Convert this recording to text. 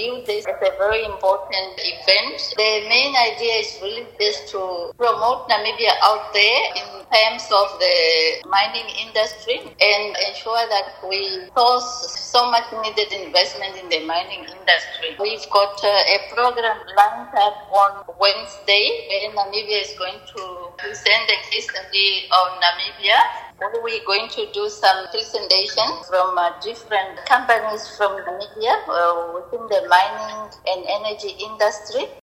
view this as a very important event. The main idea is really just to promote Namibia out there in terms of the mining industry and ensure that we source so much needed investment in the mining industry. We've got a program lined up on Wednesday where Namibia is going to present a case study on Namibia. We're going to do some presentations from different companies from Namibia within the mining and energy industry.